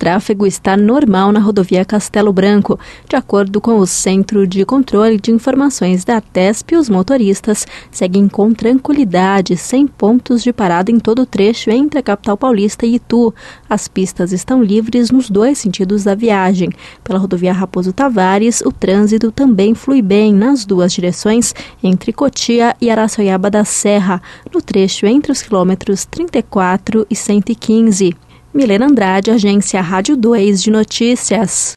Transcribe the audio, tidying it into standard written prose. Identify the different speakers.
Speaker 1: tráfego está normal na rodovia Castelo Branco. De acordo com o Centro de Controle de Informações da ATESP, os motoristas seguem com tranquilidade, sem pontos de parada em todo o trecho entre a capital paulista e Itu. As pistas estão livres nos dois sentidos da viagem. Pela rodovia Raposo Tavares, o trânsito também flui bem nas duas direções, entre Cotia e Araçoiaba da Serra, no trecho entre os quilômetros 34 e 115. Milena Andrade, Agência Rádio 2 de Notícias.